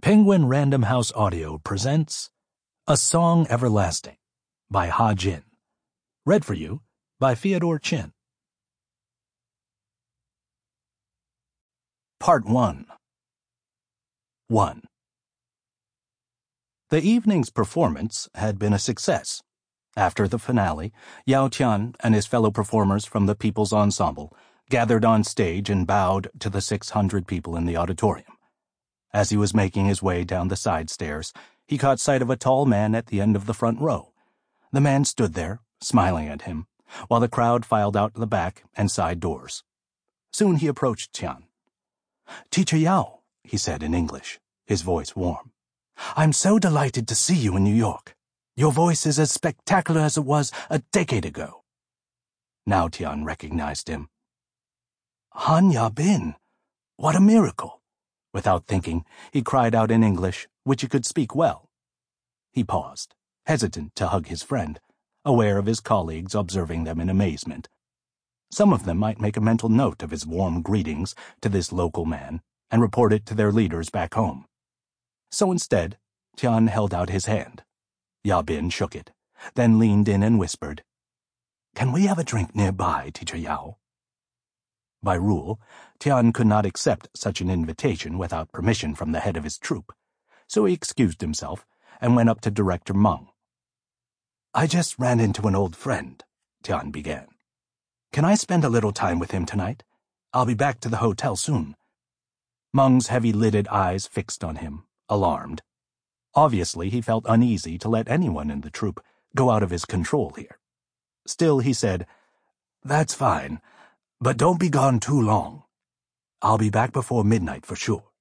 Penguin Random House Audio presents A Song Everlasting by Ha Jin. Read for you by Fyodor Chin. Part 1. 1. The evening's performance had been a success. After the finale, Yao Tian and his fellow performers from the People's Ensemble gathered on stage and bowed to the 600 people in the auditorium. As he was making his way down the side stairs, he caught sight of a tall man at the end of the front row. The man stood there, smiling at him, while the crowd filed out the back and side doors. Soon he approached Tian. "Teacher Yao," he said in English, his voice warm. "I'm so delighted to see you in New York. Your voice is as spectacular as it was a decade ago." Now Tian recognized him. "Han Yabin, what a miracle!" Without thinking, he cried out in English, which he could speak well. He paused, hesitant to hug his friend, aware of his colleagues observing them in amazement. Some of them might make a mental note of his warm greetings to this local man and report it to their leaders back home. So instead, Tian held out his hand. Yabin shook it, then leaned in and whispered, "Can we have a drink nearby, Teacher Yao?" By rule, Tian could not accept such an invitation without permission from the head of his troupe, so he excused himself and went up to Director Meng. "I just ran into an old friend," Tian began. "Can I spend a little time with him tonight? I'll be back to the hotel soon." Meng's heavy-lidded eyes fixed on him, alarmed. Obviously, he felt uneasy to let anyone in the troupe go out of his control here. Still, he said, "That's fine. But don't be gone too long. I'll be back before midnight for sure."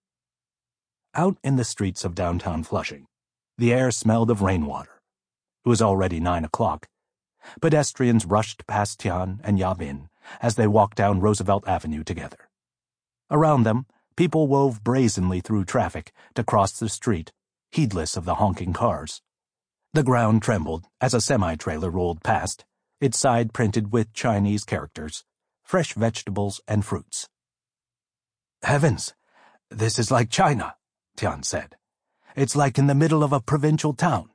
Out in the streets of downtown Flushing, the air smelled of rainwater. It was already 9 o'clock. Pedestrians rushed past Tian and Yabin as they walked down Roosevelt Avenue together. Around them, people wove brazenly through traffic to cross the street, heedless of the honking cars. The ground trembled as a semi-trailer rolled past, its side printed with Chinese characters, fresh vegetables and fruits. "Heavens, this is like China," Tian said. "It's like in the middle of a provincial town."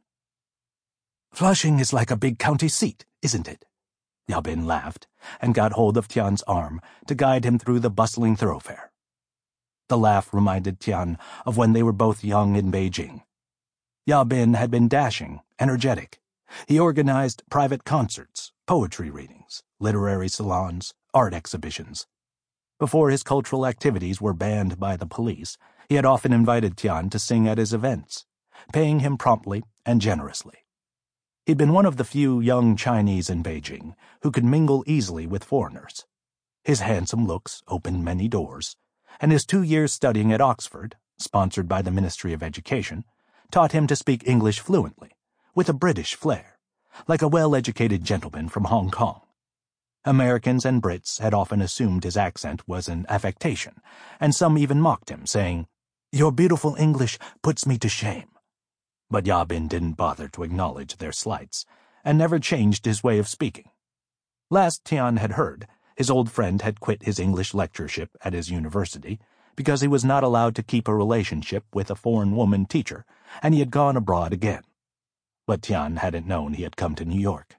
"Flushing is like a big county seat, isn't it?" Yabin laughed and got hold of Tian's arm to guide him through the bustling thoroughfare. The laugh reminded Tian of when they were both young in Beijing. Yabin had been dashing, energetic. He organized private concerts, poetry readings, literary salons, art exhibitions. Before his cultural activities were banned by the police, he had often invited Tian to sing at his events, paying him promptly and generously. He'd been one of the few young Chinese in Beijing who could mingle easily with foreigners. His handsome looks opened many doors, and his 2 years studying at Oxford, sponsored by the Ministry of Education, taught him to speak English fluently, with a British flair, like a well-educated gentleman from Hong Kong. Americans and Brits had often assumed his accent was an affectation, and some even mocked him, saying, "Your beautiful English puts me to shame." But Yabin didn't bother to acknowledge their slights, and never changed his way of speaking. Last Tian had heard, his old friend had quit his English lectureship at his university because he was not allowed to keep a relationship with a foreign woman teacher, and he had gone abroad again. But Tian hadn't known he had come to New York.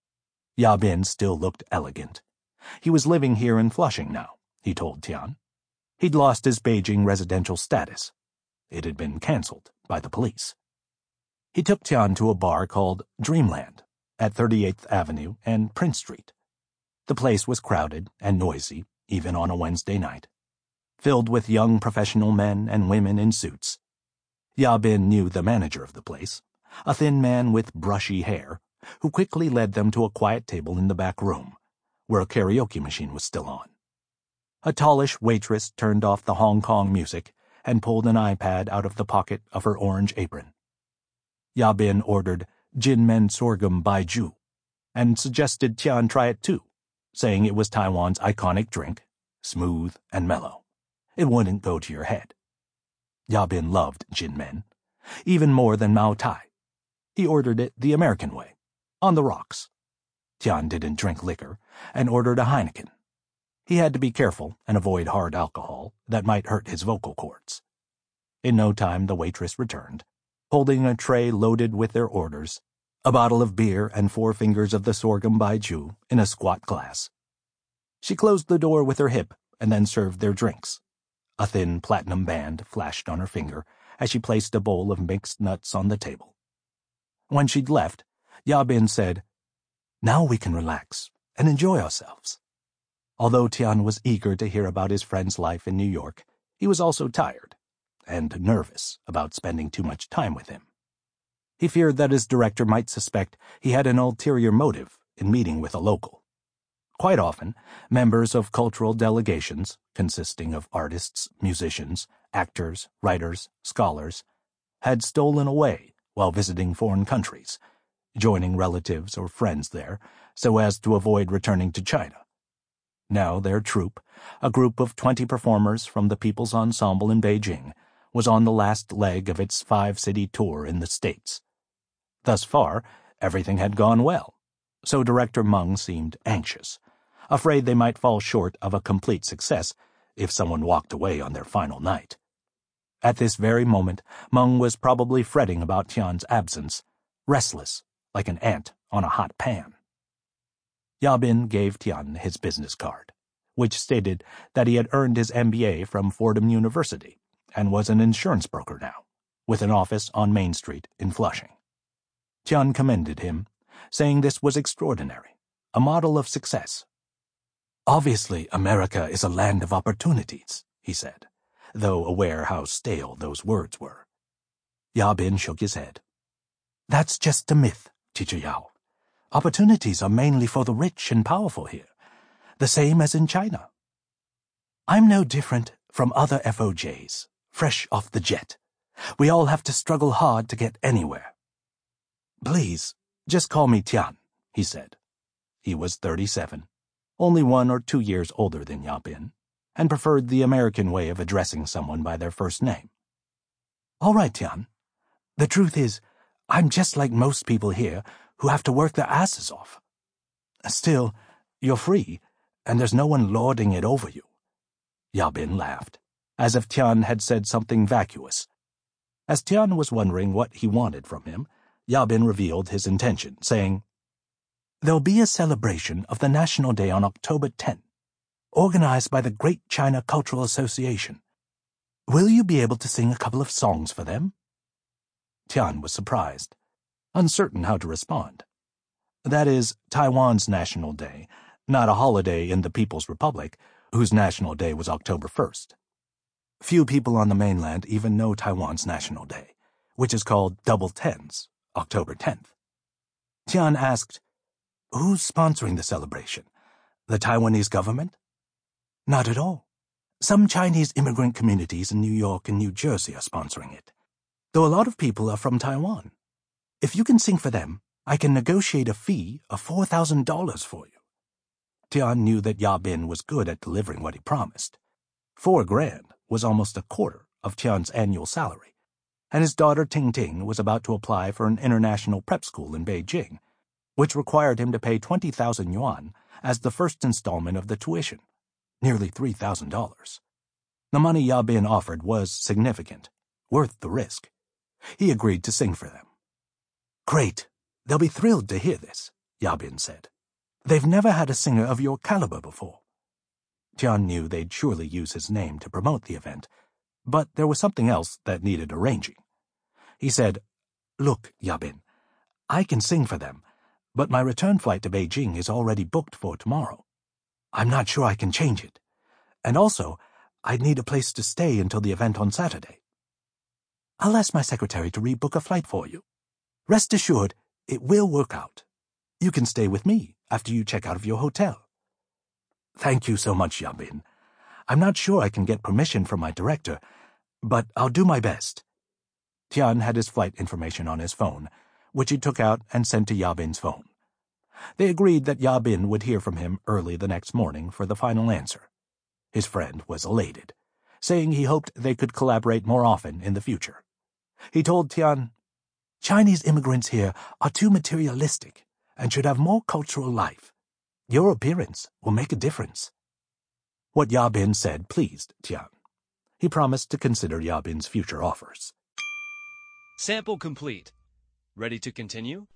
Yabin still looked elegant. He was living here in Flushing now, he told Tian. He'd lost his Beijing residential status. It had been canceled by the police. He took Tian to a bar called Dreamland at 38th Avenue and Prince Street. The place was crowded and noisy, even on a Wednesday night, filled with young professional men and women in suits. Yabin knew the manager of the place, a thin man with brushy hair, who quickly led them to a quiet table in the back room, where a karaoke machine was still on. A tallish waitress turned off the Hong Kong music and pulled an iPad out of the pocket of her orange apron. Yabin ordered Jinmen Sorghum Baiju and suggested Tian try it too, saying it was Taiwan's iconic drink, smooth and mellow. It wouldn't go to your head. Yabin loved Jinmen, even more than Mao Tai. He ordered it the American way, on the rocks. Tian didn't drink liquor and ordered a Heineken. He had to be careful and avoid hard alcohol that might hurt his vocal cords. In no time the waitress returned, holding a tray loaded with their orders, a bottle of beer and 4 fingers of the sorghum baijiu in a squat glass. She closed the door with her hip and then served their drinks. A thin platinum band flashed on her finger as she placed a bowl of mixed nuts on the table. When she'd left, Yabin said, "Now we can relax and enjoy ourselves." Although Tian was eager to hear about his friend's life in New York, he was also tired and nervous about spending too much time with him. He feared that his director might suspect he had an ulterior motive in meeting with a local. Quite often, members of cultural delegations, consisting of artists, musicians, actors, writers, scholars, had stolen away while visiting foreign countries, joining relatives or friends there so as to avoid returning to China. Now their troupe, a group of 20 performers from the People's Ensemble in Beijing, was on the last leg of its 5-city tour in the States. Thus far, everything had gone well, so Director Meng seemed anxious, afraid they might fall short of a complete success if someone walked away on their final night. At this very moment, Meng was probably fretting about Tian's absence, restless like an ant on a hot pan. Yabin gave Tian his business card, which stated that he had earned his MBA from Fordham University and was an insurance broker now, with an office on Main Street in Flushing. Tian commended him, saying this was extraordinary, a model of success. "Obviously, America is a land of opportunities," he said, though aware how stale those words were. Yabin shook his head. "That's just a myth, Teacher Yao. Opportunities are mainly for the rich and powerful here, the same as in China. I'm no different from other FOJs, fresh off the jet. We all have to struggle hard to get anywhere." "Please, just call me Tian," he said. He was 37, only 1 or 2 years older than Yabin, and preferred the American way of addressing someone by their first name. "All right, Tian. The truth is, I'm just like most people here who have to work their asses off. Still, you're free, and there's no one lording it over you." Yabin laughed, as if Tian had said something vacuous. As Tian was wondering what he wanted from him, Yabin revealed his intention, saying, "There'll be a celebration of the National Day on October 10th, organized by the Great China Cultural Association. Will you be able to sing a couple of songs for them?" Tian was surprised, uncertain how to respond. That is Taiwan's National Day, not a holiday in the People's Republic, whose National Day was October 1st. Few people on the mainland even know Taiwan's National Day, which is called Double Tens, October 10th. Tian asked, "Who's sponsoring the celebration? The Taiwanese government?" "Not at all. Some Chinese immigrant communities in New York and New Jersey are sponsoring it, though a lot of people are from Taiwan. If you can sing for them, I can negotiate a fee of $4,000 for you." Tian knew that Yabin was good at delivering what he promised. $4,000 was almost a quarter of Tian's annual salary, and his daughter Ting Ting was about to apply for an international prep school in Beijing, which required him to pay 20,000 yuan as the first installment of the tuition, nearly $3,000. The money Yabin offered was significant, worth the risk. He agreed to sing for them. "Great. They'll be thrilled to hear this," Yabin said. "They've never had a singer of your caliber before." Tian knew they'd surely use his name to promote the event, but there was something else that needed arranging. He said, "Look, Yabin, I can sing for them, but my return flight to Beijing is already booked for tomorrow. I'm not sure I can change it. And also, I'd need a place to stay until the event on Saturday. I'll ask my secretary to rebook a flight for you. Rest assured, it will work out. You can stay with me after you check out of your hotel." "Thank you so much, Yabin. I'm not sure I can get permission from my director, but I'll do my best." Tian had his flight information on his phone, which he took out and sent to Yabin's phone. They agreed that Yabin would hear from him early the next morning for the final answer. His friend was elated, saying he hoped they could collaborate more often in the future. He told Tian, "Chinese immigrants here are too materialistic and should have more cultural life. Your appearance will make a difference." What Yabin said pleased Tian. He promised to consider Yabin's future offers. Sample complete. Ready to continue?